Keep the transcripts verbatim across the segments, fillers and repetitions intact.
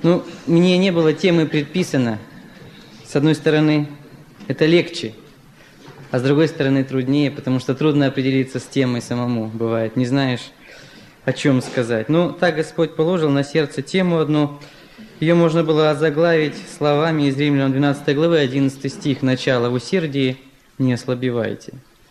Ну, мне не было темы предписано. С одной стороны, это легче, а с другой стороны труднее, потому что трудно определиться с темой самому, бывает. Не знаешь, о чем сказать. Ну, так Господь положил на сердце тему одну. Ее можно было озаглавить словами из Римлянам двенадцатой главы, одиннадцатый стих, начало: «В усердии не ослабевайте».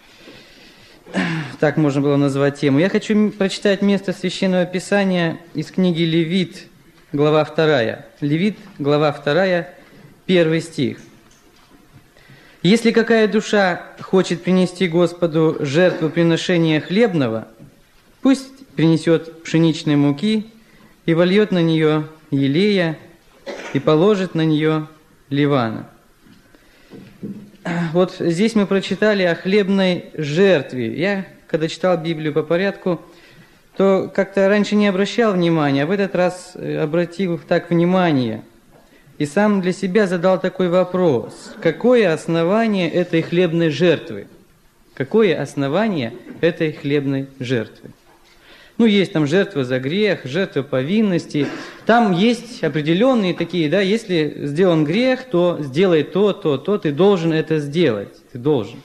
Так можно было назвать тему. Я хочу прочитать место Священного Писания из книги Левит, глава вторая. Левит, глава вторая, первый стих. «Если какая душа хочет принести Господу жертву приношения хлебного, пусть принесет пшеничной муки и вольет на нее елея и положит на нее ливана». Вот здесь мы прочитали о хлебной жертве. Я, когда читал Библию по порядку, то как-то раньше не обращал внимания, а в этот раз обратил так внимание. И сам для себя задал такой вопрос: какое основание этой хлебной жертвы? Какое основание этой хлебной жертвы? Ну, есть там жертва за грех, жертва повинности. Там есть определенные такие, да, если сделан грех, то сделай то, то, то, ты должен это сделать, ты должен.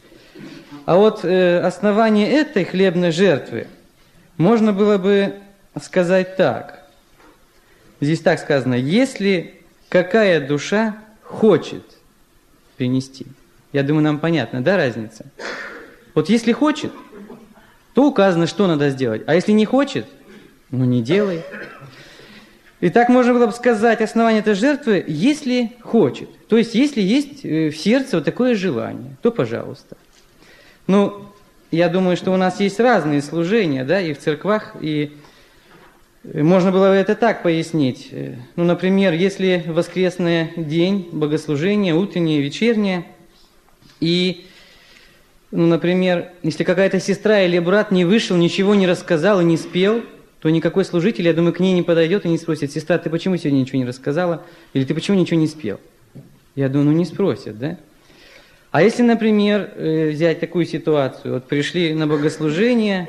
А вот э, основание этой хлебной жертвы можно было бы сказать так. Здесь так сказано: если какая душа хочет принести. Я думаю, нам понятно, да, разница? Вот если хочет, то указано, что надо сделать. А если не хочет, ну не делай. И так можно было бы сказать, основание этой жертвы: если хочет. То есть, если есть в сердце вот такое желание, то пожалуйста. Ну, я думаю, что у нас есть разные служения, да, и в церквах, и можно было бы это так пояснить. Ну, например, если воскресный день, богослужение, утреннее, вечернее, и, ну, например, если какая-то сестра или брат не вышел, ничего не рассказал и не спел, то никакой служитель, я думаю, к ней не подойдет и не спросит: сестра, ты почему сегодня ничего не рассказала? Или ты почему ничего не спел? Я думаю, ну не спросят, да? А если, например, взять такую ситуацию, вот пришли на богослужение,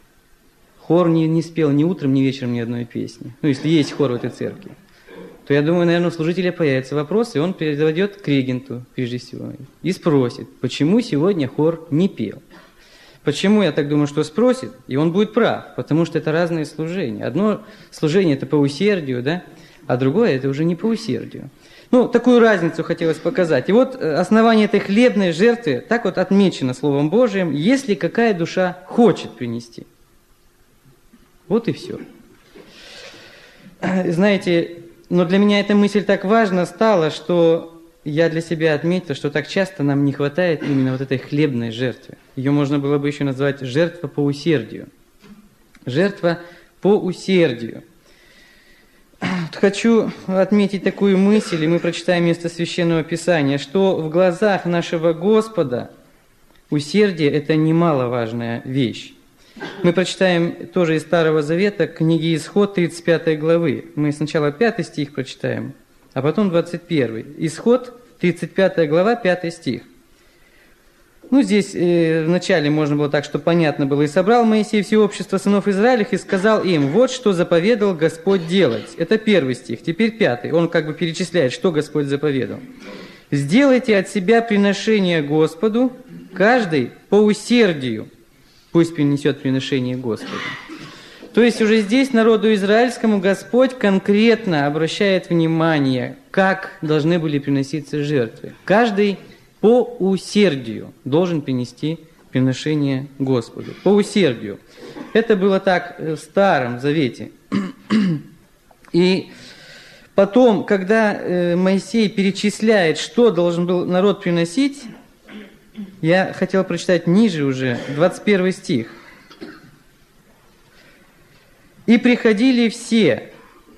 хор не, не спел ни утром, ни вечером ни одной песни, ну если есть хор в этой церкви, то я думаю, наверное, у служителя появится вопрос, и он переведет к регенту, прежде всего, и спросит, почему сегодня хор не пел. Почему, я так думаю, что спросит, и он будет прав, потому что это разные служения. Одно служение – это по усердию, да, а другое – это уже не по усердию. Ну, такую разницу хотелось показать. И вот основание этой хлебной жертвы так вот отмечено Словом Божиим: если какая душа хочет принести. Вот и все. Знаете, но для меня эта мысль так важна стала, что я для себя отметил, что так часто нам не хватает именно вот этой хлебной жертвы. Ее можно было бы еще назвать жертва по усердию. Жертва по усердию. Хочу отметить такую мысль, и мы прочитаем место Священного Писания, что в глазах нашего Господа усердие – это немаловажная вещь. Мы прочитаем тоже из Старого Завета, книги Исход, тридцать пятой главы. Мы сначала пятый стих прочитаем, а потом двадцать первый. Исход, тридцать пятая глава, пятый стих. Ну, здесь э, вначале можно было так, что понятно было. «И собрал Моисей все общество сынов Израилевых и сказал им: вот что заповедал Господь делать». Это первый стих. Теперь пятый. Он как бы перечисляет, что Господь заповедал. «Сделайте от себя приношение Господу, каждый по усердию, пусть принесет приношение Господу». То есть уже здесь народу израильскому Господь конкретно обращает внимание, как должны были приноситься жертвы. Каждый по усердию должен принести приношение Господу. По усердию. Это было так в Старом Завете. И потом, когда Моисей перечисляет, что должен был народ приносить, я хотел прочитать ниже уже, двадцать первый стих. «И приходили все».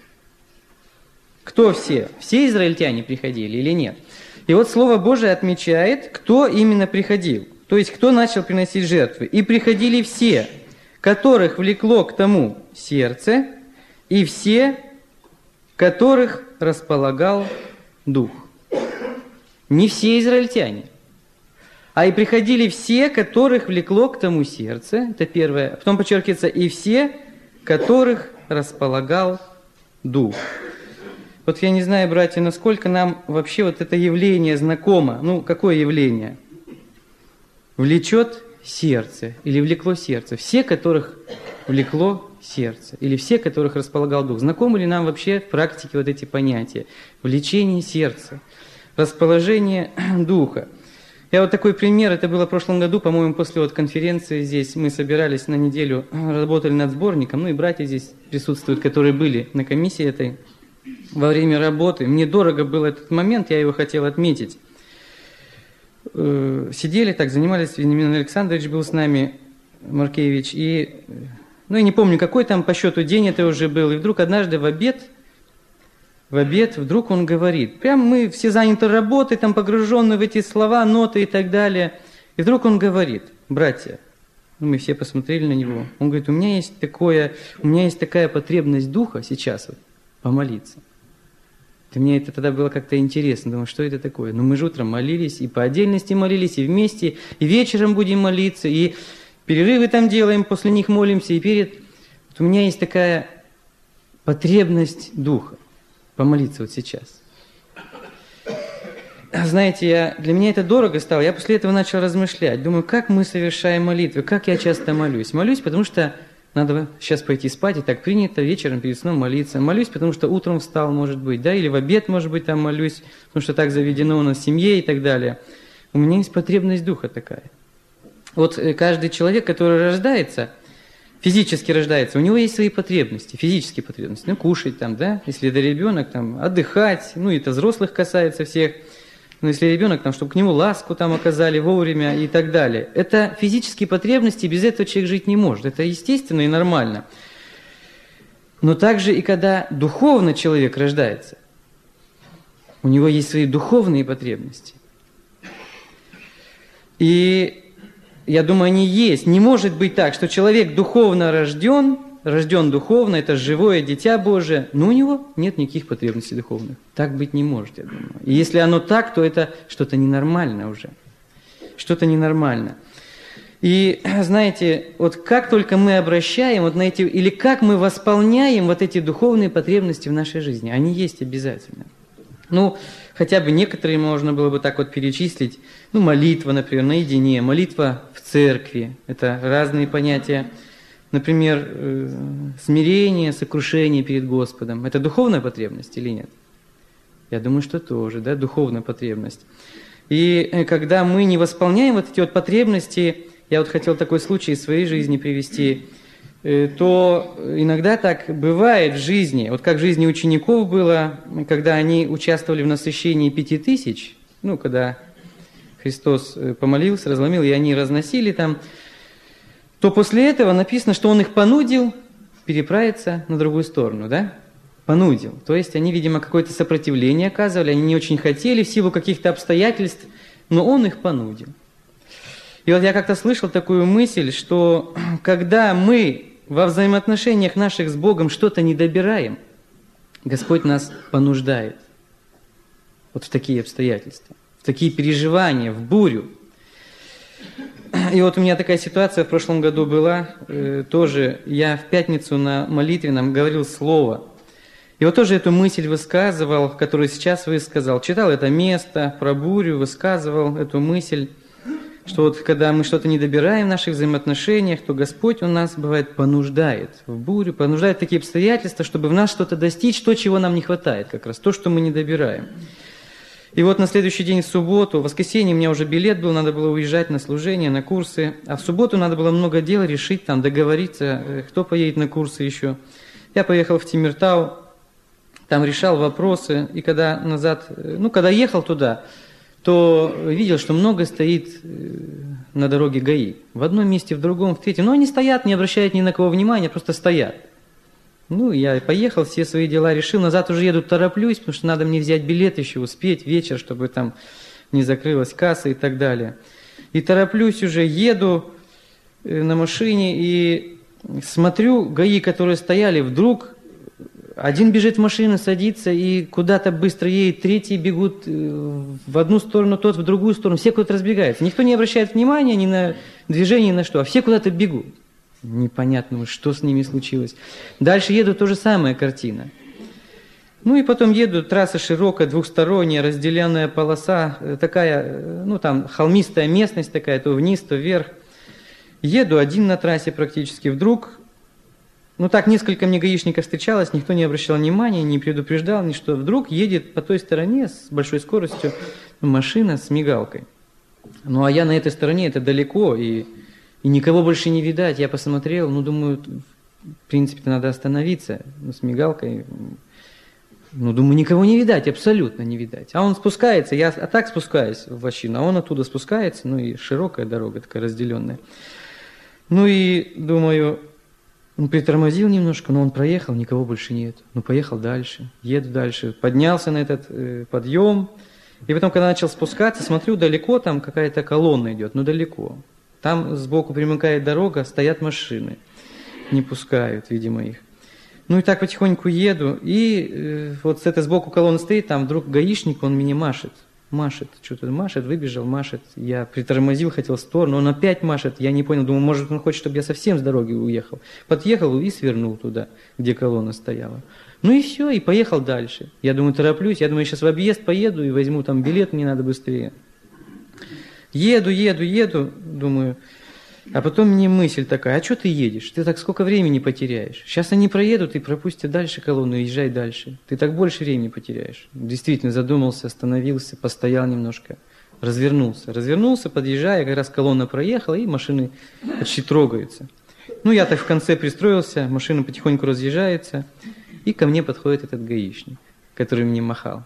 Кто все? Все израильтяне приходили или нет? И вот Слово Божие отмечает, кто именно приходил. То есть, кто начал приносить жертвы. «И приходили все, которых влекло к тому сердце, и все, которых располагал Дух». Не все израильтяне. А и приходили все, которых влекло к тому сердце. Это первое. Потом подчеркивается: «и все, которых располагал Дух». Вот я не знаю, братья, насколько нам вообще вот это явление знакомо. Ну, какое явление? Влечет сердце или влекло сердце. Все, которых влекло сердце, или все, которых располагал дух. Знакомы ли нам вообще в практике вот эти понятия? Влечение сердца, расположение духа. Я вот такой пример, это было в прошлом году, по-моему, после вот конференции здесь, мы собирались на неделю, работали над сборником, ну и братья здесь присутствуют, которые были на комиссии этой во время работы. Мне дорого был этот момент, я его хотел отметить. Сидели так, занимались, Вениамин Александрович был с нами, Маркевич, и, ну я не помню, какой там по счету день это уже был, и вдруг однажды в обед, в обед вдруг он говорит, прям мы все заняты работой, там погружены в эти слова, ноты и так далее, и вдруг он говорит, братья, ну, мы все посмотрели на него, он говорит, у меня есть такое, у меня есть такая потребность духа сейчас вот, помолиться. И мне это тогда было как-то интересно, думаю, что это такое? Ну мы же утром молились, и по отдельности молились, и вместе, и вечером будем молиться, и перерывы там делаем, после них молимся, и перед... Вот у меня есть такая потребность духа, помолиться вот сейчас. Знаете, я, для меня это дорого стало, я после этого начал размышлять, думаю, как мы совершаем молитвы, как я часто молюсь. Молюсь, потому что надо сейчас пойти спать, и так принято вечером перед сном молиться. Молюсь, потому что утром встал, может быть, да, или в обед, может быть, там молюсь, потому что так заведено у нас в семье и так далее. У меня есть потребность духа такая. Вот каждый человек, который рождается, физически рождается, у него есть свои потребности, физические потребности. Ну, кушать там, да, если это ребенок, там, отдыхать, ну, это взрослых касается всех. Но если ребенок, там, чтобы к нему ласку там оказали вовремя и так далее. Это физические потребности, без этого человек жить не может. Это естественно и нормально. Но также и когда духовно человек рождается, у него есть свои духовные потребности. И я думаю, они есть. Не может быть так, что человек духовно рожден, рожден духовно, это живое дитя Божие, но у него нет никаких потребностей духовных. Так быть не может, я думаю. И если оно так, то это что-то ненормальное уже. Что-то ненормально. И, знаете, вот как только мы обращаем вот на эти, или как мы восполняем вот эти духовные потребности в нашей жизни, они есть обязательно. Ну, хотя бы некоторые можно было бы так вот перечислить. Ну, молитва, например, наедине, молитва в церкви. Это разные понятия. Например, смирение, сокрушение перед Господом. Это духовная потребность или нет? Я думаю, что тоже, да, духовная потребность. И когда мы не восполняем вот эти вот потребности, я вот хотел такой случай из своей жизни привести, то иногда так бывает в жизни, вот как в жизни учеников было, когда они участвовали в насыщении пяти тысяч, ну, когда Христос помолился, разломил, и они разносили там, то после этого написано, что Он их понудил переправиться на другую сторону, да? Понудил. То есть они, видимо, какое-то сопротивление оказывали, они не очень хотели в силу каких-то обстоятельств, но Он их понудил. И вот я как-то слышал такую мысль, что когда мы во взаимоотношениях наших с Богом что-то не добираем, Господь нас понуждает вот в такие обстоятельства, в такие переживания, в бурю. И вот у меня такая ситуация в прошлом году была, э, тоже я в пятницу на молитвенном говорил слово. И вот тоже эту мысль высказывал, которую сейчас высказал. Читал это место про бурю, высказывал эту мысль, что вот когда мы что-то не добираем в наших взаимоотношениях, то Господь, Он нас, бывает, понуждает в бурю, понуждает в такие обстоятельства, чтобы в нас что-то достичь, то, чего нам не хватает как раз, то, что мы не добираем. И вот на следующий день, в субботу, в воскресенье у меня уже билет был, надо было уезжать на служение, на курсы. А в субботу надо было много дел решить, там, договориться, кто поедет на курсы еще. Я поехал в Тимиртау, там решал вопросы. И когда назад, ну, когда ехал туда, то видел, что много стоит на дороге ГАИ. В одном месте, в другом, в третьем. Но они стоят, не обращают ни на кого внимания, просто стоят. Ну, я поехал, все свои дела решил, назад уже еду, тороплюсь, потому что надо мне взять билет еще, успеть вечер, чтобы там не закрылась касса и так далее. И тороплюсь уже, еду на машине и смотрю, ГАИ, которые стояли, вдруг один бежит в машину, садится и куда-то быстро едет, третьи бегут в одну сторону, тот в другую сторону, все куда-то разбегаются. Никто не обращает внимания ни на движение, ни на что, а все куда-то бегут. Непонятно, что с ними случилось. Дальше еду, то же самая картина. Ну и потом еду, трасса широкая, двухсторонняя, разделенная полоса, такая, ну там холмистая местность такая, то вниз, то вверх. Еду один на трассе практически, вдруг, ну так несколько мне гаишников встречалось, никто не обращал внимания, не предупреждал, ни что. Вдруг едет по той стороне с большой скоростью машина с мигалкой. Ну а я на этой стороне, это далеко, и, и никого больше не видать. Я посмотрел, ну думаю, в принципе надо остановиться, ну, с мигалкой. Ну, думаю, никого не видать, абсолютно не видать. А он спускается, я а так спускаюсь в лощину, а он оттуда спускается, ну и широкая дорога такая разделенная. Ну и, думаю, он притормозил немножко, но он проехал, никого больше нет. Ну, поехал дальше, еду дальше, поднялся на этот э, подъем. И потом, когда начал спускаться, смотрю, далеко там какая-то колонна идет, ну далеко. Там сбоку примыкает дорога, стоят машины, не пускают, видимо, их. Ну и так потихоньку еду, и э, вот с этой сбоку колонны стоит, там вдруг гаишник, он мне машет, машет, что-то машет, выбежал, машет. Я притормозил, хотел в сторону, он опять машет, я не понял, думаю, может он хочет, чтобы я совсем с дороги уехал. Подъехал и свернул туда, где колонна стояла. Ну и все, и поехал дальше. Я думаю, тороплюсь, я думаю, сейчас в объезд поеду и возьму там билет, мне надо быстрее. Еду, еду, еду, думаю... А потом мне мысль такая, а что ты едешь? Ты так сколько времени потеряешь? Сейчас они проедут и пропустят дальше колонну, езжай дальше. Ты так больше времени потеряешь. Действительно задумался, остановился, постоял немножко, развернулся. Развернулся, подъезжая, как раз колонна проехала, и машины почти трогаются. Ну, я так в конце пристроился, машина потихоньку разъезжается, и ко мне подходит этот гаишник, который мне махал.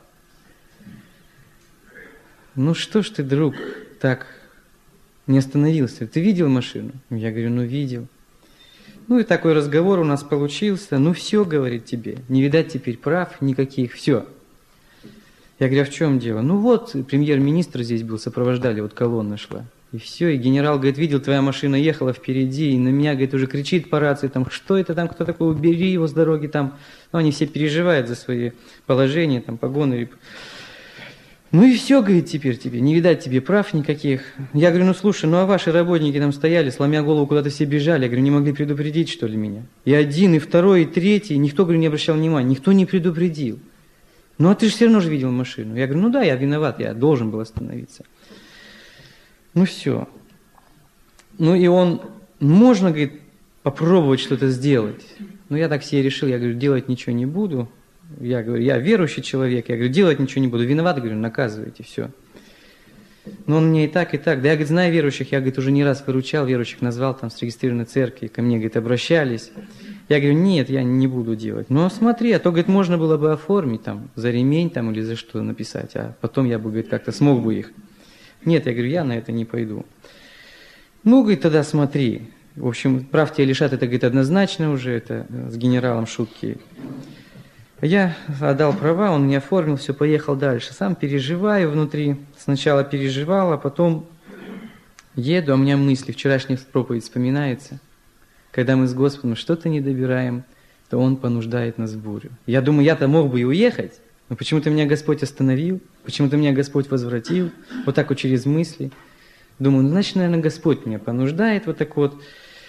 Ну что ж ты, друг, так... не остановился. Ты видел машину? Я говорю, ну видел. Ну и такой разговор у нас получился. Ну все, говорит, тебе, не видать теперь прав никаких, все. Я говорю, а в чем дело? Ну вот, премьер-министр здесь был, сопровождали, вот колонна шла. И все, и генерал, говорит, видел, твоя машина ехала впереди, и на меня, говорит, уже кричит по рации, там, что это там, кто такой, убери его с дороги, там. Ну они все переживают за свои положения, там, погоны. Ну и все, говорит, теперь тебе, не видать тебе прав никаких. Я говорю, ну слушай, ну а ваши работники там стояли, сломя голову, куда-то все бежали. Я говорю, не могли предупредить, что ли, меня? И один, и второй, и третий, никто, говорю, не обращал внимания, никто не предупредил. Ну а ты же все равно же видел машину. Я говорю, ну да, я виноват, я должен был остановиться. Ну все. Ну и он, можно, говорит, попробовать что-то сделать. Ну я так себе решил, я говорю, делать ничего не буду. Я говорю, я верующий человек, я говорю, делать ничего не буду, виноват, говорю, наказывайте, все. Но он мне и так, и так, да я, говорит, знаю верующих, я, говорит, уже не раз выручал, верующих назвал, там, с регистрированной церкви, ко мне, говорит, обращались. Я говорю, нет, я не буду делать. Но смотри, а то, говорит, можно было бы оформить, там, за ремень, там, или за что написать, а потом я бы, говорит, как-то смог бы их. Нет, я говорю, я на это не пойду. Ну, говорит, тогда смотри. В общем, прав тебя лишат, это, говорит, однозначно уже, это с генералом шутки. Я отдал права, он мне оформил, все, поехал дальше. Сам переживаю внутри. Сначала переживал, а потом еду, а у меня мысли, вчерашняя проповедь вспоминается. Когда мы с Господом что-то не добираем, то Он понуждает нас в бурю. Я думаю, я-то мог бы и уехать, но почему-то меня Господь остановил, почему-то меня Господь возвратил, вот так вот через мысли. Думаю, ну, значит, наверное, Господь меня понуждает вот так вот.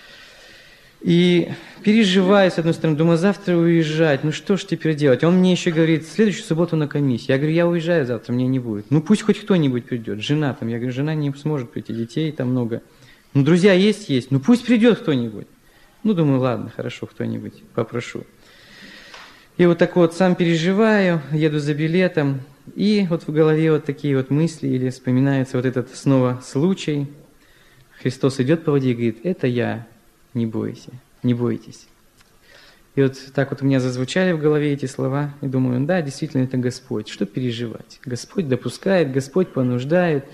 И переживаю, с одной стороны, думаю, завтра уезжать, ну что ж теперь делать? Он мне еще говорит, в следующую субботу на комиссию. Я говорю, я уезжаю завтра, меня не будет. Ну пусть хоть кто-нибудь придет, жена там. Я говорю, жена не сможет прийти, детей там много. Ну друзья есть, есть, ну пусть придет кто-нибудь. Ну думаю, ладно, хорошо, кто-нибудь, попрошу. И вот так вот сам переживаю, еду за билетом, и вот в голове вот такие вот мысли, или вспоминается вот этот снова случай. Христос идет по воде и говорит, это я. Не бойся, не бойтесь. И вот так вот у меня зазвучали в голове эти слова, и думаю, да, действительно, это Господь, что переживать? Господь допускает, Господь понуждает.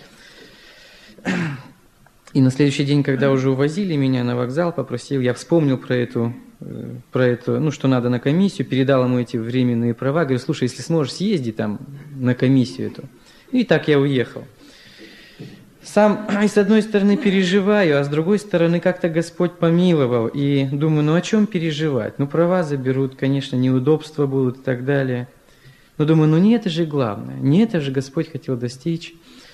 И на следующий день, когда уже увозили меня на вокзал, попросил, я вспомнил про эту, про эту, ну, что надо на комиссию, передал ему эти временные права, говорю, слушай, если сможешь, съезди там на комиссию эту. И так я уехал. Сам, и с одной стороны, переживаю, а с другой стороны, как-то Господь помиловал. И думаю, ну о чем переживать? Ну, права заберут, конечно, неудобства будут и так далее. Но думаю, ну не это же главное, не это же Господь хотел достичь.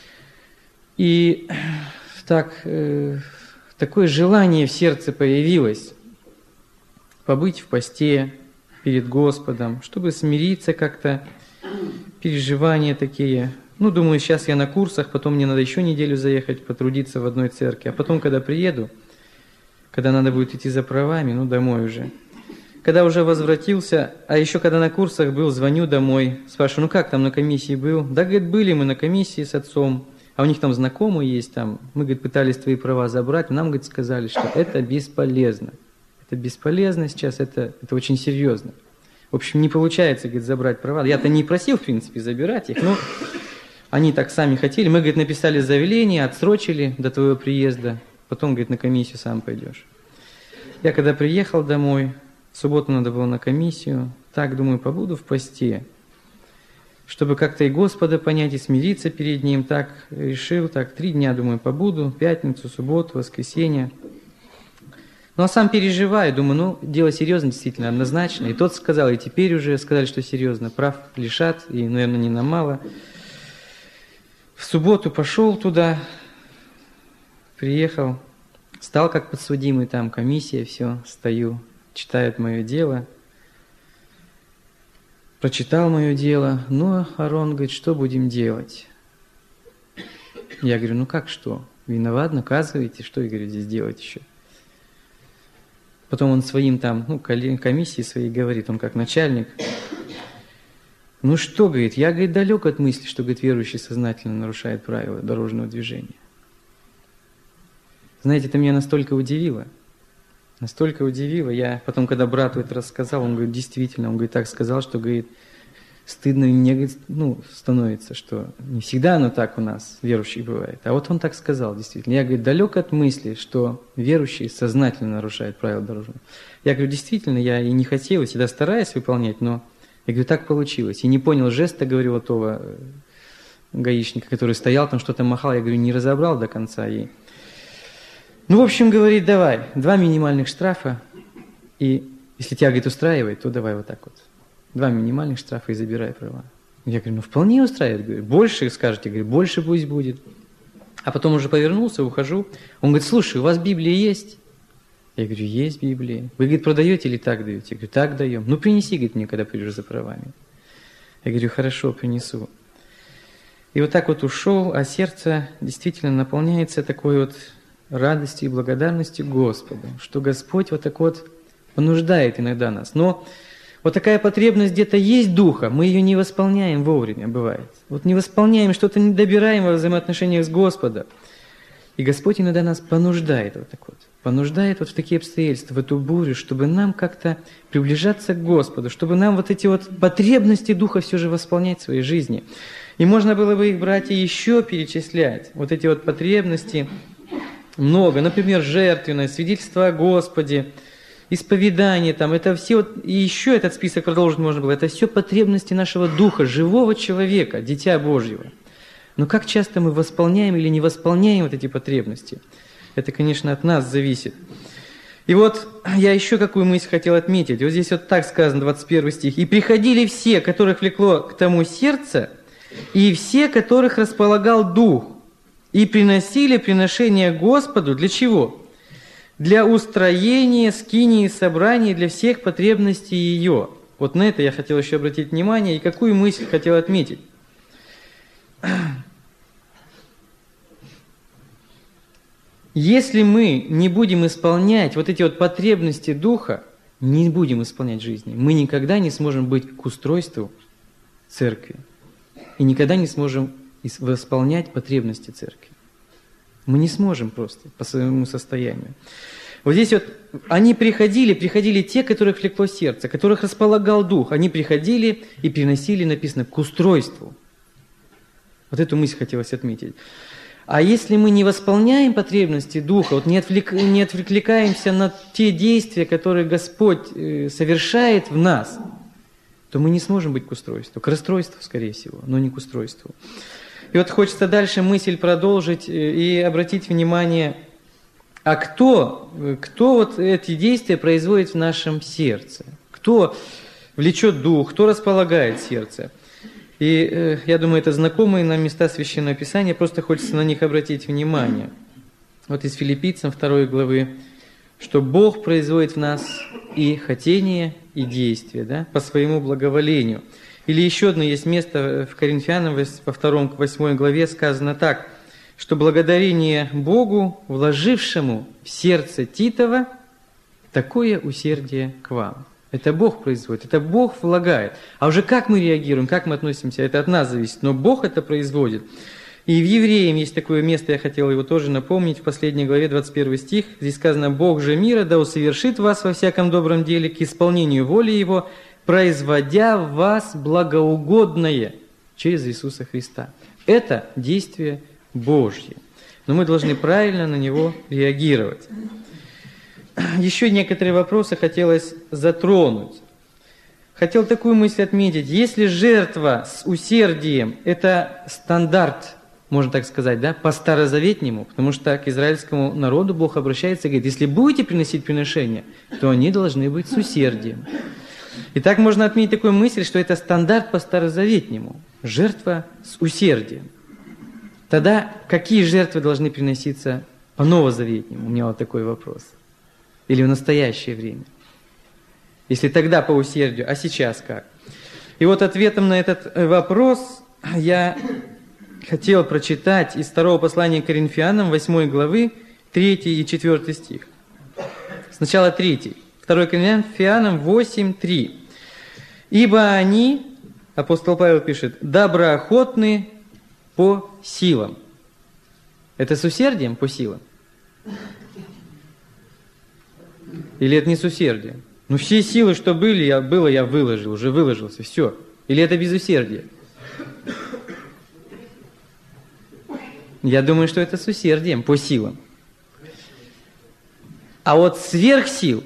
И так, э, такое желание в сердце появилось побыть в посте, перед Господом, чтобы смириться как-то, переживания такие. Ну, думаю, сейчас я на курсах, потом мне надо еще неделю заехать, потрудиться в одной церкви. А потом, когда приеду, когда надо будет идти за правами, ну, домой уже. Когда уже возвратился, а еще когда на курсах был, звоню домой, спрашиваю, ну как там на комиссии был? Да, говорит, были мы на комиссии с отцом, а у них там знакомые есть, там, мы, говорит, пытались твои права забрать, нам, говорит, сказали, что это бесполезно. Это бесполезно сейчас, это, это очень серьезно. В общем, не получается, говорит, забрать права. Я-то не просил, в принципе, забирать их, но они так сами хотели. Мы, говорит, написали заявление, отсрочили до твоего приезда, потом, говорит, на комиссию сам пойдешь. Я когда приехал домой, в субботу надо было на комиссию, так, думаю, побуду в посте, чтобы как-то и Господа понять, и смириться перед Ним, так решил, так, три дня, думаю, побуду, пятницу, субботу, воскресенье. Ну, а сам переживаю, думаю, ну, дело серьезно, действительно, однозначно. И тот сказал, и теперь уже сказали, что серьезно, прав лишат, и, наверное, не на мало. В субботу пошел туда, приехал, стал как подсудимый, там комиссия, все, стою, читает мое дело. Прочитал мое дело, ну, Арон говорит, что будем делать? Я говорю, ну как что? Виноват, наказываете, что, я говорю, здесь делать еще? Потом он своим там, ну, комиссии своей говорит, он как начальник. Ну что, говорит, я, говорит, далек от мысли, что, говорит, верующий сознательно нарушает правила дорожного движения. Знаете, это меня настолько удивило. Настолько удивило. Я потом, когда брату это рассказал, он говорит, действительно, он говорит, так сказал, что, говорит, стыдно мне, говорит, ну, становится, что не всегда оно так у нас, верующих, бывает. А вот он так сказал, действительно. Я, говорит, далек от мысли, что верующие сознательно нарушают правила дорожного. Я говорю, действительно, я и не хотел, и всегда стараюсь выполнять, но, я говорю, так получилось. И не понял жеста, говорю, вот того гаишника, который стоял там, что-то махал, я говорю, не разобрал до конца. И... Ну, в общем, говорит, давай, два минимальных штрафа, и если тебя, говорит, устраивает, то давай вот так вот. Два минимальных штрафа и забирай права. Я говорю, ну вполне устраивает. Говорю, больше скажете, говорю, больше пусть будет. А потом уже повернулся, ухожу. Он говорит, слушай, у вас Библия есть? Я говорю, есть Библия. Вы, говорит, продаете или так даете? Я говорю, так даем. Ну принеси, говорит, мне, когда придешь за правами. Я говорю, хорошо, принесу. И вот так вот ушел, а сердце действительно наполняется такой вот радостью и благодарностью Господу, что Господь вот так вот понуждает иногда нас. Но вот такая потребность где-то есть духа, мы ее не восполняем вовремя, бывает. Вот не восполняем, что-то не добираем во взаимоотношениях с Господом. И Господь иногда нас понуждает вот так вот, понуждает вот в такие обстоятельства, в эту бурю, чтобы нам как-то приближаться к Господу, чтобы нам вот эти вот потребности духа все же восполнять в своей жизни. И можно было бы их, братья, еще перечислять, вот эти вот потребности много. Например, жертвенность, свидетельство о Господе, исповедание, там, это все, вот, и еще этот список продолжить можно было, это все потребности нашего духа, живого человека, дитя Божьего. Но как часто мы восполняем или не восполняем вот эти потребности? Это, конечно, от нас зависит. И вот я еще какую мысль хотел отметить. Вот здесь вот так сказано, двадцать первый стих. «И приходили все, которых влекло к тому сердце, и все, которых располагал дух, и приносили приношение Господу». Для чего? Для устроения скинии собраний, для всех потребностей ее. Вот на это я хотел еще обратить внимание, и какую мысль хотел отметить. Если мы не будем исполнять вот эти вот потребности Духа, не будем исполнять жизни, мы никогда не сможем быть к устройству церкви, и никогда не сможем восполнять потребности церкви. Мы не сможем просто по своему состоянию. Вот здесь вот они приходили, приходили те, которых влекло сердце, которых располагал дух. Они приходили и приносили, написано, к устройству. Вот эту мысль хотелось отметить. А если мы не восполняем потребности духа, вот не, отвлек, не отвлекаемся на те действия, которые Господь совершает в нас, то мы не сможем быть к устройству, к расстройству, скорее всего, но не к устройству. И вот хочется дальше мысль продолжить и обратить внимание, а кто, кто вот эти действия производит в нашем сердце? Кто влечет дух, кто располагает сердце? И э, я думаю, это знакомые нам места Священного Писания, просто хочется на них обратить внимание. Вот из Филиппийцам второй главы что Бог производит в нас и хотение, и действие, да, по своему благоволению. Или еще одно есть место в Коринфянам, во второй, восьмой главе сказано так, что благодарение Богу, вложившему в сердце Титова такое усердие к вам. Это Бог производит, это Бог влагает. А уже как мы реагируем, как мы относимся, это от нас зависит, но Бог это производит. И в Евреям есть такое место, я хотел его тоже напомнить, в последней главе, двадцать первый стих, здесь сказано: «Бог же мира да усовершит вас во всяком добром деле к исполнению воли Его, производя в вас благоугодное через Иисуса Христа». Это действие Божье, но мы должны правильно на него реагировать. Еще некоторые вопросы хотелось затронуть. Хотел такую мысль отметить. Если жертва с усердием – это стандарт, можно так сказать, да, по старозаветнему, потому что к израильскому народу Бог обращается и говорит: если будете приносить приношения, то они должны быть с усердием. И так можно отметить такую мысль, что это стандарт по старозаветнему – жертва с усердием. Тогда какие жертвы должны приноситься по новозаветнему? У меня вот такой вопрос. Или в настоящее время? Если тогда по усердию, а сейчас как? И вот ответом на этот вопрос я хотел прочитать из второго послания к Коринфянам, восьмой главы, третий и четвертый стих. Сначала третий. второе Коринфянам восемь, три. «Ибо они, апостол Павел пишет, доброохотны по силам». Это с усердием по силам? Или это не с усердием? Ну, все силы, что были, я, было, я выложил, уже выложился, все. Или это без усердия? Я думаю, что это с усердием, по силам. А вот сверх сил,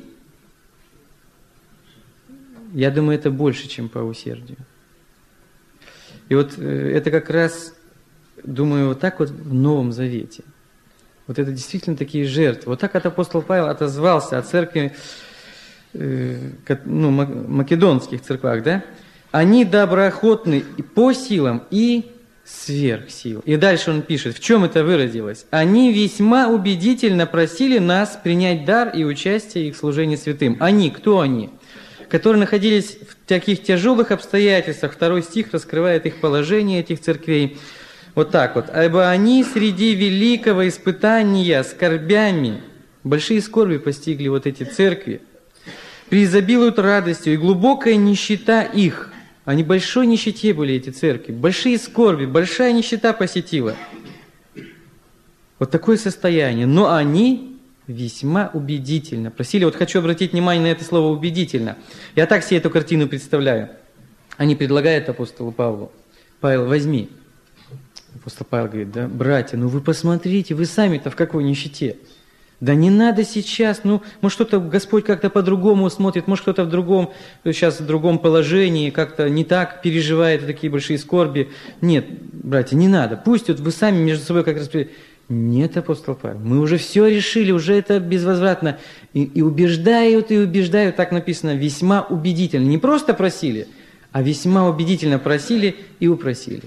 я думаю, это больше, чем по усердию. И вот это как раз, думаю, вот так вот в Новом Завете. Вот это действительно такие жертвы. Вот так от апостол Павел отозвался о церкви, э, ну, македонских церквах, да? Они доброохотны и по силам, и сверх сил. И дальше он пишет, в чем это выразилось? Они весьма убедительно просили нас принять дар и участие в их служении святым. Они, кто они? Которые находились в таких тяжелых обстоятельствах. Второй стих раскрывает их положение, этих церквей. Вот так вот. «Ибо они среди великого испытания скорбями», большие скорби постигли вот эти церкви, «преизобилуют радостью, и глубокая нищета их». Они в большой нищете были, эти церкви. Большие скорби, большая нищета посетила. Вот такое состояние. Но они весьма убедительно просили. Вот хочу обратить внимание на это слово «убедительно». Я так себе эту картину представляю. Они предлагают апостолу Павлу: «Павел, возьми». Апостол Павел говорит: да, братья, ну вы посмотрите, вы сами-то в какой нищете. Да не надо сейчас, ну, может, что-то Господь как-то по-другому смотрит, может, кто-то в другом, сейчас в другом положении, как-то не так переживает такие большие скорби. Нет, братья, не надо. Пусть вот вы сами между собой как раз... Нет, апостол Павел, мы уже все решили, уже это безвозвратно. И, и убеждают, и убеждают, так написано, весьма убедительно. Не просто просили, а весьма убедительно просили и упросили.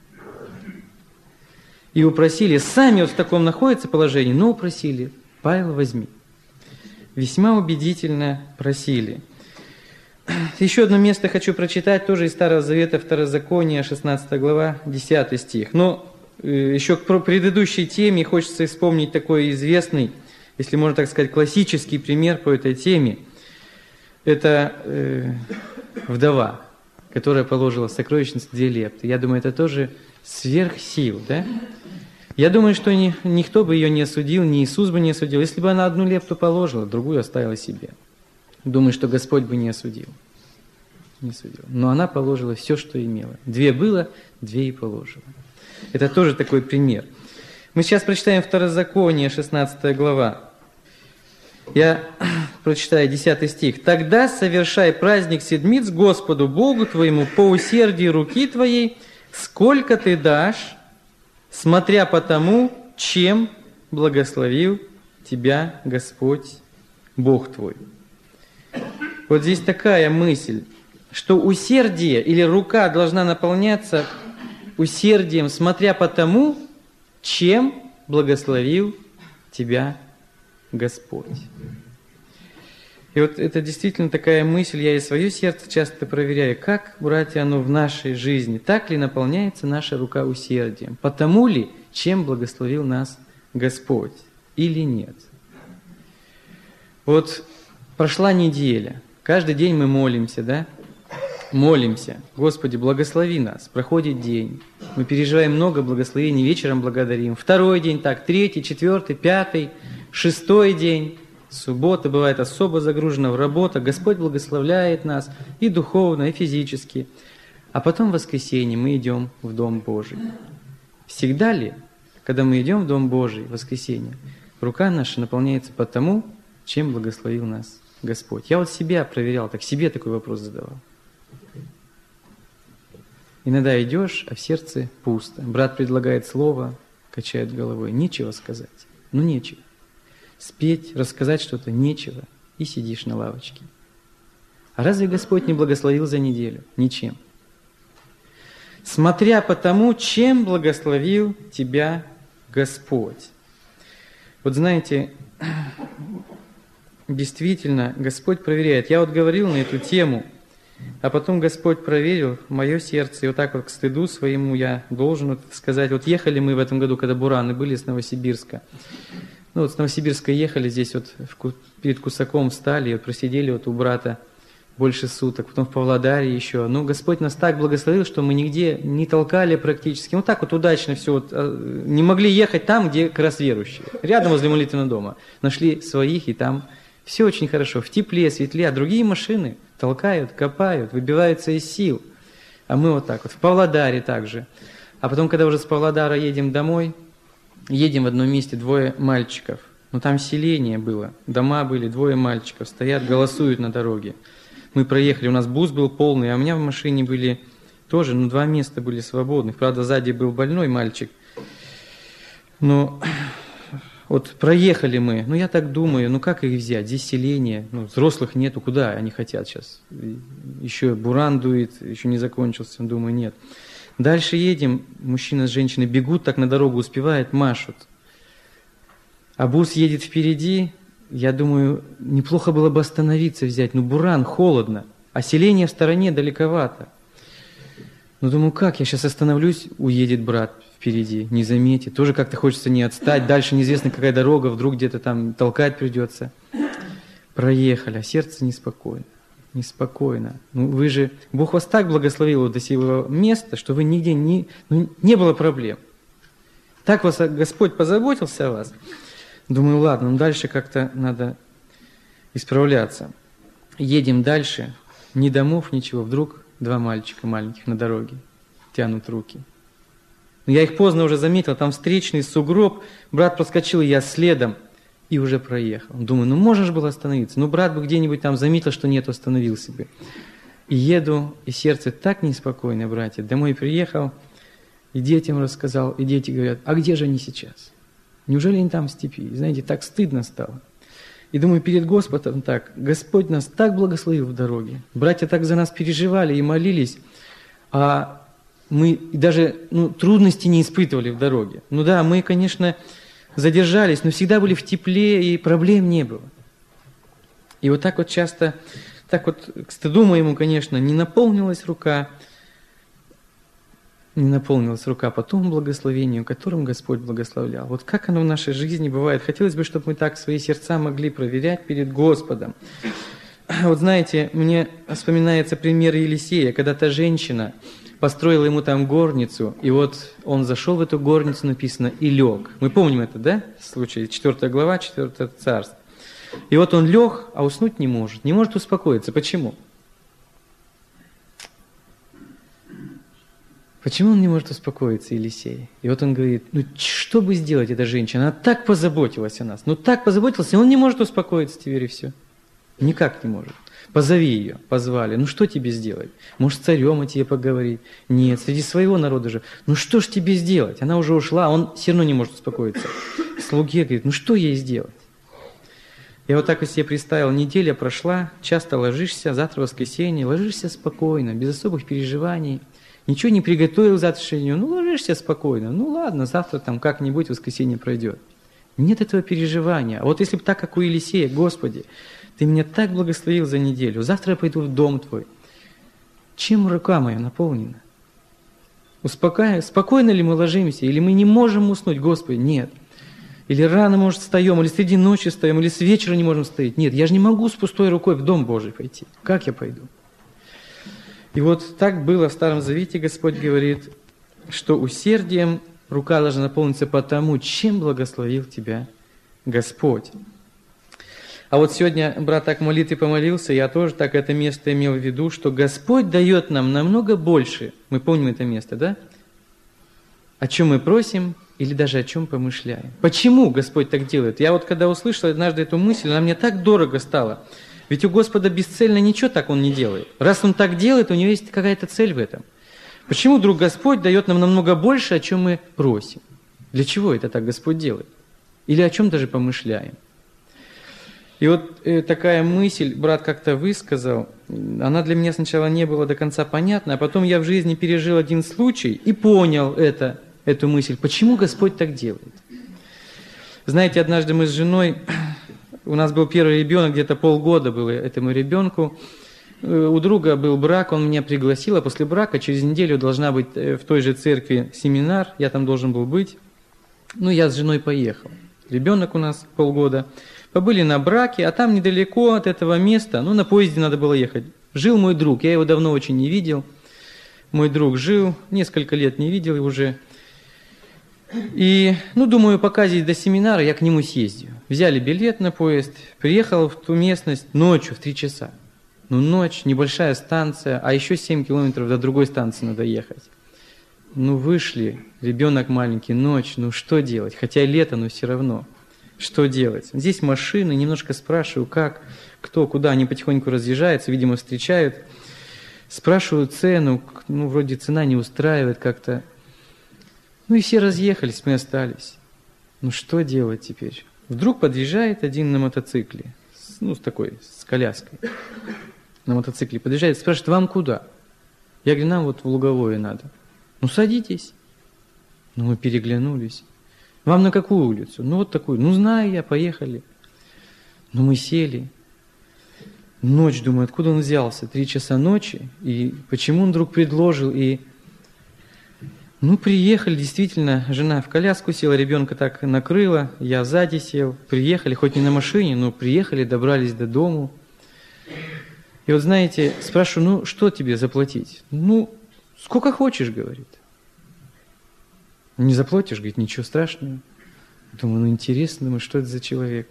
И упросили, сами вот в таком находятся положении, но упросили: Павел, возьми. Весьма убедительно просили. Еще одно место хочу прочитать, тоже из Старого Завета, Второзакония, шестнадцатая глава, десятый стих. Но еще к предыдущей теме хочется вспомнить такой известный, если можно так сказать, классический пример по этой теме. Это э, вдова, которая положила в сокровищницу две лепты. Я думаю, это тоже сверх сил, да? Я думаю, что ни, никто бы ее не осудил, ни Иисус бы не осудил. Если бы она одну лепту положила, другую оставила себе. Думаю, что Господь бы не осудил. Не осудил. Но она положила все, что имела. Две было, две и положила. Это тоже такой пример. Мы сейчас прочитаем Второзаконие, шестнадцатая глава. Я прочитаю десятый стих. «Тогда совершай праздник седмиц Господу Богу твоему по усердию руки твоей, сколько ты дашь, смотря по тому, чем благословил тебя Господь Бог твой». Вот здесь такая мысль, что усердие или рука должна наполняться усердием, смотря по тому, чем благословил тебя Господь. И вот это действительно такая мысль, я и свое сердце часто проверяю, как, братья, оно в нашей жизни, так ли наполняется наша рука усердием, потому ли, чем благословил нас Господь, или нет. Вот прошла неделя, каждый день мы молимся, да? Молимся, Господи, благослови нас, проходит день, мы переживаем много благословений, вечером благодарим, второй день так, третий, четвертый, пятый, шестой день, суббота бывает особо загружена в работу, Господь благословляет нас и духовно, и физически, а потом в воскресенье мы идем в Дом Божий. Всегда ли, когда мы идем в Дом Божий в воскресенье, рука наша наполняется потому, чем благословил нас Господь? Я вот себя проверял, так себе такой вопрос задавал. Иногда идешь, а в сердце пусто. Брат предлагает слово, качает головой. Нечего сказать. Ну, нечего. Спеть, рассказать что-то нечего. И сидишь на лавочке. А разве Господь не благословил за неделю? Ничем. Смотря по тому, чем благословил тебя Господь. Вот знаете, действительно, Господь проверяет. Я вот говорил на эту тему, а потом Господь проверил мое сердце, и вот так вот к стыду своему я должен вот сказать. Вот ехали мы в этом году, когда бураны были с Новосибирска. Ну вот с Новосибирска ехали, здесь вот в, перед Кусаком встали, и вот просидели вот у брата больше суток, потом в Павлодаре еще. Ну, Господь нас так благословил, что мы нигде не толкали практически. Вот так вот удачно все. Вот, не могли ехать там, где как раз верующие. Рядом возле молитвенного дома. Нашли своих, и там все очень хорошо. В тепле, светле. А другие машины толкают, копают, выбиваются из сил. А мы вот так вот. В Павлодаре также. А потом, когда уже с Павлодара едем домой, едем в одном месте, двое мальчиков. Ну, там селение было, дома были, двое мальчиков. Стоят, голосуют на дороге. Мы проехали, у нас бус был полный, а у меня в машине были тоже, ну, два места были свободных. Правда, сзади был больной мальчик. Но вот проехали мы, ну, я так думаю, ну, как их взять? Здесь селение, ну, взрослых нету, куда они хотят сейчас? Еще буран дует, еще не закончился, думаю, нет. Дальше едем, мужчина с женщиной бегут, так на дорогу успевают, машут. А бус едет впереди. Я думаю, неплохо было бы остановиться, взять. Ну, буран, холодно, а селение в стороне далековато. Ну, думаю, как, я сейчас остановлюсь, уедет брат впереди, не заметит. Тоже как-то хочется не отстать. Дальше неизвестно, какая дорога, вдруг где-то там толкать придется. Проехали, а сердце неспокойно. Неспокойно. Ну, вы же, Бог вас так благословил до сего места, что вы нигде не, ну, не было проблем. Так вас Господь позаботился о вас. Думаю, ладно, ну дальше как-то надо исправляться. Едем дальше, ни домов, ничего. Вдруг два мальчика маленьких на дороге тянут руки. Но я их поздно уже заметил, там встречный сугроб, брат проскочил, и я следом, и уже проехал. Думаю, ну можешь было остановиться. Ну брат бы где-нибудь там заметил, что нет, остановился бы. И еду, и сердце так неспокойно, братья. Домой приехал, и детям рассказал, и дети говорят, а где же они сейчас? Неужели они там в степи? И, знаете, так стыдно стало. И думаю, перед Господом так, Господь нас так благословил в дороге. Братья так за нас переживали и молились, а мы даже ну, трудностей не испытывали в дороге. Ну да, мы, конечно, задержались, но всегда были в тепле, и проблем не было. И вот так вот часто, так вот к стыду моему, конечно, не наполнилась рука, не наполнилась рука по тому благословению, которым Господь благословлял. Вот как оно в нашей жизни бывает. Хотелось бы, чтобы мы так свои сердца могли проверять перед Господом. Вот знаете, мне вспоминается пример Елисея, когда та женщина построила ему там горницу, и вот он зашел в эту горницу, написано, и лег. Мы помним это, да? Случай, четвёртая глава, четвёртое царство. И вот он лег, а уснуть не может, не может успокоиться. Почему? Почему он не может успокоиться, Елисей? И вот он говорит, ну что бы сделать эта женщина? Она так позаботилась о нас, ну так позаботилась, и он не может успокоиться теперь и все. Никак не может. Позови ее, позвали. Ну что тебе сделать? Может, с царем о тебе поговорить? Нет, среди своего народа же. Ну что ж тебе сделать? Она уже ушла, а он все равно не может успокоиться. Слуге говорит, ну что ей сделать? Я вот так вот себе представил, неделя прошла, часто ложишься, завтра воскресенье, ложишься спокойно, без особых переживаний. Ничего не приготовил к завтрашнему, ну ложишься спокойно, ну ладно, завтра там как-нибудь воскресенье пройдет. Нет этого переживания. А вот если бы так, как у Елисея, Господи, Ты меня так благословил за неделю. Завтра я пойду в дом Твой. Чем рука моя наполнена? Успокаивай. Спокойно ли мы ложимся? Или мы не можем уснуть? Господи, нет. Или рано, может, встаем, или среди ночи встаем, или с вечера не можем стоять. Нет, я же не могу с пустой рукой в Дом Божий пойти. Как я пойду? И вот так было в Старом Завете, Господь говорит, что усердием рука должна наполниться потому, чем благословил тебя Господь. А вот сегодня брат так молитвы помолился, я тоже так это место имел в виду, что Господь дает нам намного больше. Мы помним это место, да? О чем мы просим или даже о чем помышляем. Почему Господь так делает? Я вот когда услышал однажды эту мысль, она мне так дорого стала. Ведь у Господа бесцельно ничего так Он не делает. Раз Он так делает, у Него есть какая-то цель в этом. Почему вдруг Господь дает нам намного больше, о чем мы просим? Для чего это так Господь делает? Или о чем даже помышляем? И вот э, такая мысль брат как-то высказал, она для меня сначала не была до конца понятна, а потом я в жизни пережил один случай и понял это, эту мысль, почему Господь так делает. Знаете, однажды мы с женой, у нас был первый ребенок, где-то полгода было этому ребенку, у друга был брак, он меня пригласил, а после брака через неделю должна быть в той же церкви семинар, я там должен был быть. Ну, я с женой поехал. Ребенок у нас полгода. Побыли на браке, а там недалеко от этого места, ну, на поезде надо было ехать. Жил мой друг, я его давно очень не видел. Мой друг жил, несколько лет не видел его уже. И, ну, думаю, пока здесь до семинара, я к нему съездю. Взяли билет на поезд, приехал в ту местность ночью в три часа. Ну, ночь, небольшая станция, а еще семь километров до другой станции надо ехать. Ну, вышли, ребенок маленький, ночь, ну, что делать? Хотя лето, но все равно. Что делать? Здесь машины, немножко спрашиваю, как, кто, куда, они потихоньку разъезжаются, видимо, встречают. Спрашиваю цену, ну, вроде цена не устраивает как-то. Ну, и все разъехались, мы остались. Ну, что делать теперь? Вдруг подъезжает один на мотоцикле, ну, с такой, с коляской. На мотоцикле подъезжает, спрашивает, вам куда? Я говорю, нам вот в Луговое надо. Ну, садитесь. Ну, мы переглянулись. Вам на какую улицу? Ну, вот такую. Ну, знаю я, поехали. Ну, мы сели. Ночь, думаю, откуда он взялся? Три часа ночи. И почему он вдруг предложил? И, ну, приехали, действительно, жена в коляску села, ребенка так накрыла, я сзади сел. Приехали, хоть не на машине, но приехали, добрались до дому. И вот, знаете, спрашиваю, ну, что тебе заплатить? Ну, сколько хочешь, говорит. Не заплатишь, говорит, ничего страшного. Думаю, ну интересно, думаю, что это за человек.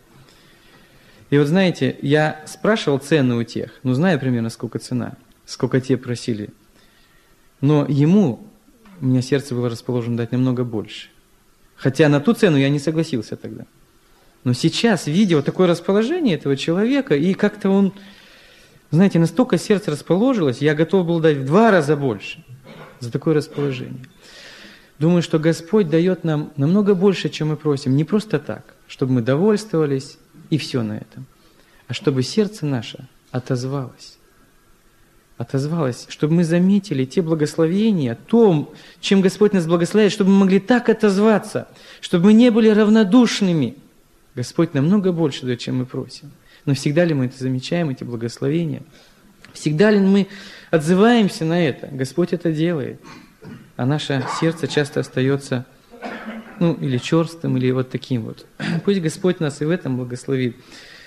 И вот знаете, я спрашивал цены у тех, ну знаю примерно, сколько цена, сколько те просили. Но ему, у меня сердце было расположено дать намного больше. Хотя на ту цену я не согласился тогда. Но сейчас, видя вот такое расположение этого человека, и как-то он, знаете, настолько сердце расположилось, я готов был дать в два раза больше за такое расположение. Думаю, что Господь дает нам намного больше, чем мы просим. Не просто так, чтобы мы довольствовались и все на этом, а чтобы сердце наше отозвалось. Отозвалось, чтобы мы заметили те благословения, то, чем Господь нас благословляет, чтобы мы могли так отозваться, чтобы мы не были равнодушными. Господь намного больше дает, чем мы просим. Но всегда ли мы это замечаем, эти благословения? Всегда ли мы отзываемся на это? Господь это делает. А наше сердце часто остается, ну, или черствым, или вот таким вот. Пусть Господь нас и в этом благословит.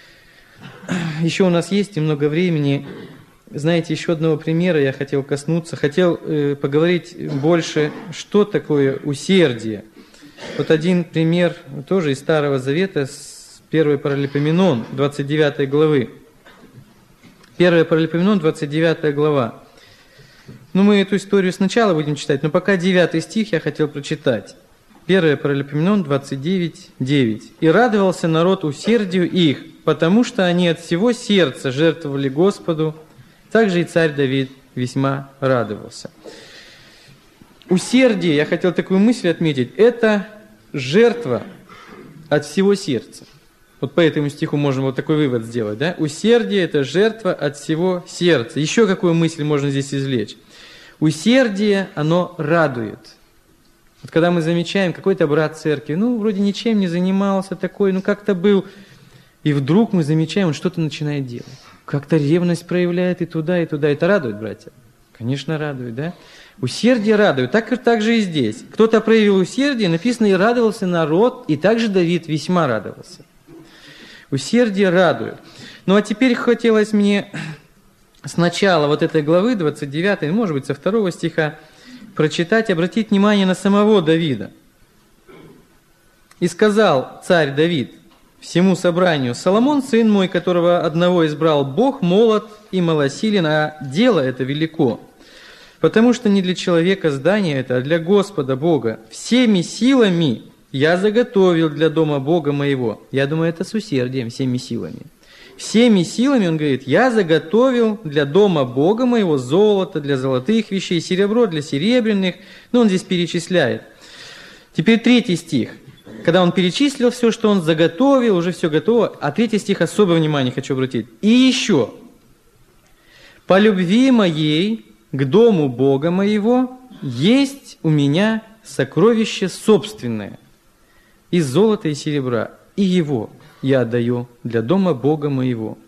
Еще у нас есть немного времени. Знаете, еще одного примера я хотел коснуться. Хотел э, поговорить больше, что такое усердие. Вот один пример тоже из Старого Завета, с первой Паралипоменон, двадцать девятой главы. первая Паралипоменон, двадцать девятая глава. Ну, мы эту историю сначала будем читать, но пока девятый стих я хотел прочитать. первая Паралипоменон, двадцать девять, девять. «И радовался народ усердию их, потому что они от всего сердца жертвовали Господу, также и царь Давид весьма радовался». Усердие, я хотел такую мысль отметить, это жертва от всего сердца. Вот по этому стиху можем вот такой вывод сделать, да? Усердие – это жертва от всего сердца. Еще какую мысль можно здесь извлечь? Усердие, оно радует. Вот когда мы замечаем, какой-то брат церкви, ну, вроде ничем не занимался такой, ну, как-то был. И вдруг мы замечаем, он что-то начинает делать. Как-то ревность проявляет и туда, и туда. Это радует, братья? Конечно, радует, да? Усердие радует. Так, так же и здесь. Кто-то проявил усердие, написано, и радовался народ, и также Давид весьма радовался. Усердие радует. Ну а теперь хотелось мне с начала вот этой главы, двадцать девятой, может быть, со второго стиха, прочитать, обратить внимание на самого Давида. «И сказал царь Давид всему собранию: Соломон, сын мой, которого одного избрал Бог, молод и малосилен, а дело это велико. Потому что не для человека здание это, а для Господа Бога. Всеми силами я заготовил для дома Бога моего». Я думаю, это с усердием, всеми силами. Всеми силами, он говорит, я заготовил для дома Бога моего золото для золотых вещей, серебро для серебряных. Ну, он здесь перечисляет. Теперь третий стих. Когда он перечислил все, что он заготовил, уже все готово. А третий стих особое внимание хочу обратить. «И еще, по любви моей к дому Бога моего есть у меня сокровище собственное из золота и серебра, и его я отдаю для дома Бога моего».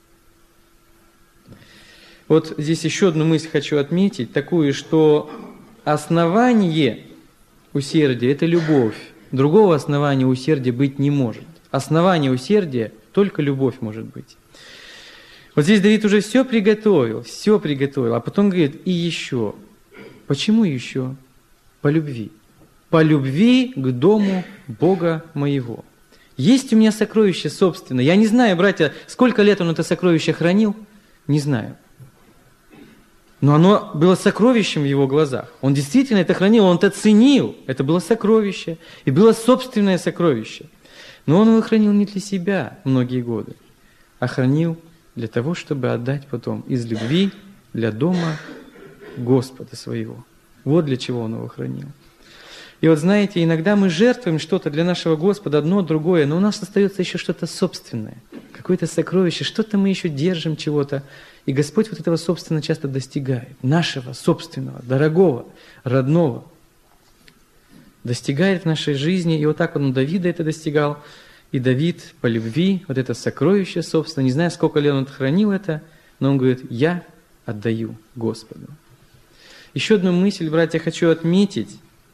Вот здесь еще одну мысль хочу отметить, такую, что основание усердия – это любовь. Другого основания усердия быть не может. Основание усердия – только любовь может быть. Вот здесь Давид уже все приготовил, все приготовил, а потом говорит, и еще. Почему еще? По любви. По любви к дому Бога моего. Есть у меня сокровище собственное. Я не знаю, братья, сколько лет он это сокровище хранил, не знаю. Но оно было сокровищем в его глазах. Он действительно это хранил, он это ценил. Это было сокровище. И было собственное сокровище. Но он его хранил не для себя многие годы, а хранил для того, чтобы отдать потом из любви для дома Господа своего. Вот для чего он его хранил. И вот знаете, иногда мы жертвуем что-то для нашего Господа, одно, другое, но у нас остается еще что-то собственное, какое-то сокровище, что-то мы еще держим чего-то. И Господь вот этого собственно часто достигает, нашего собственного, дорогого, родного. Достигает в нашей жизни, и вот так он у Давида это достигал. И Давид по любви, вот это сокровище собственно, не знаю, сколько лет он хранил это, но он говорит, я отдаю Господу. Еще одну мысль, братья, хочу отметить,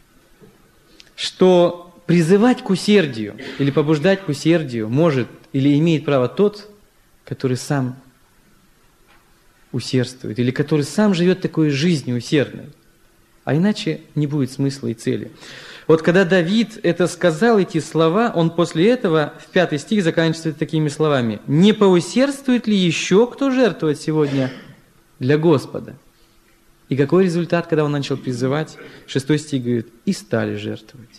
что призывать к усердию или побуждать к усердию может или имеет право тот, который сам усердствует, или который сам живет такой жизнью усердной. А иначе не будет смысла и цели. Вот когда Давид это сказал, эти слова, он после этого, в пятый стих, заканчивает такими словами. «Не поусердствует ли еще кто жертвовать сегодня для Господа?» И какой результат, когда он начал призывать? Шестой стих говорит, и стали жертвовать.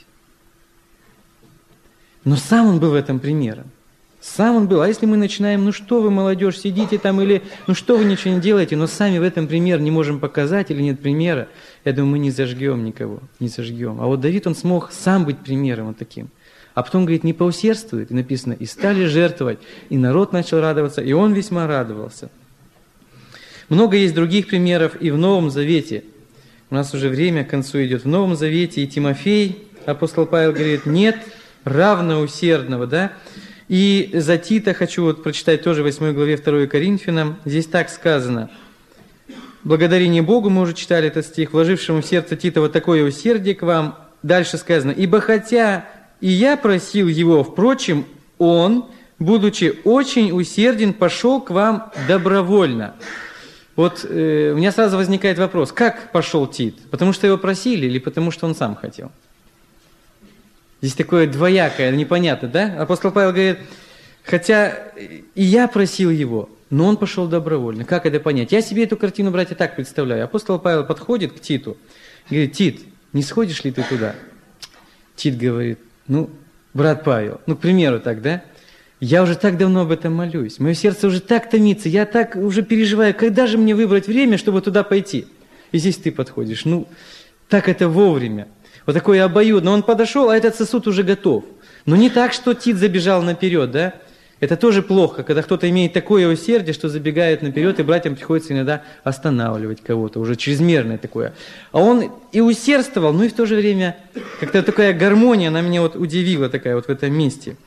Но сам он был в этом примером. Сам он был. А если мы начинаем, ну что вы, молодежь, сидите там, или ну что вы ничего не делаете, но сами в этом пример не можем показать, или нет примера, я думаю, мы не зажгем никого, не зажгем. А вот Давид, он смог сам быть примером вот таким. А потом, говорит, не поусердствует, и написано, и стали жертвовать, и народ начал радоваться, и он весьма радовался. Много есть других примеров и в Новом Завете. У нас уже время к концу идет. В Новом Завете и Тимофей, апостол Павел говорит, нет равноусердного, да? И за Тита хочу вот прочитать тоже в восьмой главе второй Коринфянам. Здесь так сказано. Благодарение Богу, мы уже читали этот стих, вложившему в сердце Тита вот такое усердие к вам. Дальше сказано, ибо хотя и я просил его, впрочем, он, будучи очень усерден, пошел к вам добровольно. Вот э, у меня сразу возникает вопрос, как пошел Тит? Потому что его просили или потому что он сам хотел? Здесь такое двоякое, непонятно, да? Апостол Павел говорит, хотя и я просил его, но он пошел добровольно. Как это понять? Я себе эту картину, братья, так представляю. Апостол Павел подходит к Титу, говорит, Тит, не сходишь ли ты туда? Тит говорит, ну, брат Павел, ну, к примеру так, да? Я уже так давно об этом молюсь, мое сердце уже так томится, я так уже переживаю, когда же мне выбрать время, чтобы туда пойти? И здесь ты подходишь, ну, так это вовремя. Вот такое обоюдно. Он подошел, а этот сосуд уже готов. Но не так, что Тит забежал наперед, да? Это тоже плохо, когда кто-то имеет такое усердие, что забегает наперед, и братьям приходится иногда останавливать кого-то, уже чрезмерное такое. А он и усердствовал, но и в то же время как-то такая гармония, она меня вот удивила такая вот в этом месте.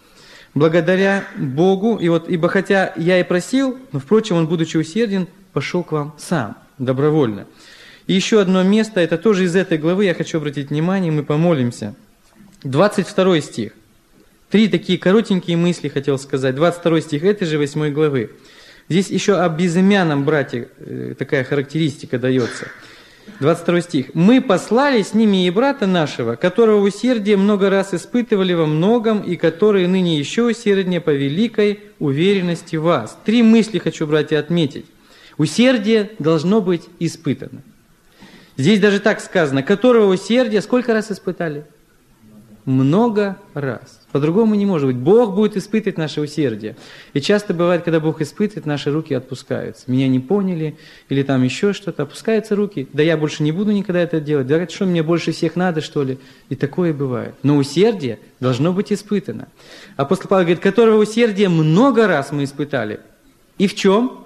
благодаря Богу, и вот, ибо хотя я и просил, но, впрочем, он, будучи усерден, пошел к вам сам, добровольно. И еще одно место, это тоже из этой главы, я хочу обратить внимание, мы помолимся. двадцать второй стих. Три такие коротенькие мысли хотел сказать. двадцать второй стих этой же восьмой главы. Здесь еще о безымянном брате такая характеристика дается. двадцать второй стих. «Мы послали с ними и брата нашего, которого усердие много раз испытывали во многом, и который ныне еще усерднее по великой уверенности в вас». Три мысли хочу, братья, отметить. Усердие должно быть испытано. Здесь даже так сказано, которого усердие сколько раз испытали? Много раз. По-другому не может быть. Бог будет испытывать наше усердие. И часто бывает, когда Бог испытывает, наши руки отпускаются. Меня не поняли, или там еще что-то. Опускаются руки. Да я больше не буду никогда это делать. Да что, мне больше всех надо, что ли? И такое бывает. Но усердие должно быть испытано. Апостол Павел говорит, которого усердие много раз мы испытали. И в чем?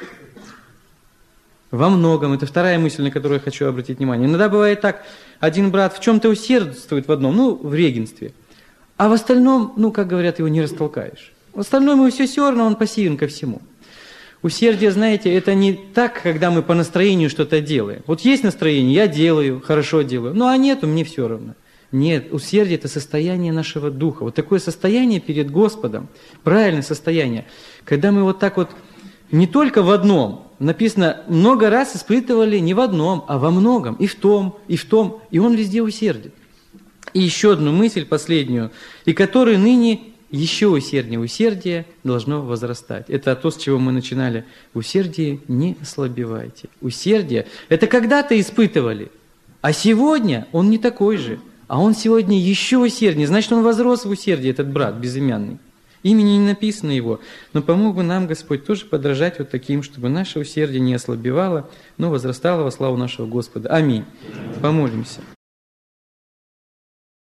Во многом. Это вторая мысль, на которую я хочу обратить внимание. Иногда бывает так, один брат в чем-то усердствует в одном, ну, в регенстве. А в остальном, ну, как говорят, его не растолкаешь. В остальном ему все все равно, он пассивен ко всему. Усердие, знаете, это не так, когда мы по настроению что-то делаем. Вот есть настроение, я делаю, хорошо делаю, ну, а нету, мне все равно. Нет, усердие – это состояние нашего духа. Вот такое состояние перед Господом, правильное состояние, когда мы вот так вот не только в одном, написано, много раз испытывали не в одном, а во многом, и в том, и в том, и он везде усердит. И еще одну мысль, последнюю, и который ныне еще усерднее, усердие должно возрастать. Это то, с чего мы начинали. Усердие не ослабевайте. Усердие – это когда-то испытывали, а сегодня он не такой же, а он сегодня еще усерднее. Значит, он возрос в усердии, этот брат безымянный. Имени не написано его, но помог бы нам Господь тоже подражать вот таким, чтобы наше усердие не ослабевало, но возрастало во славу нашего Господа. Аминь. Помолимся.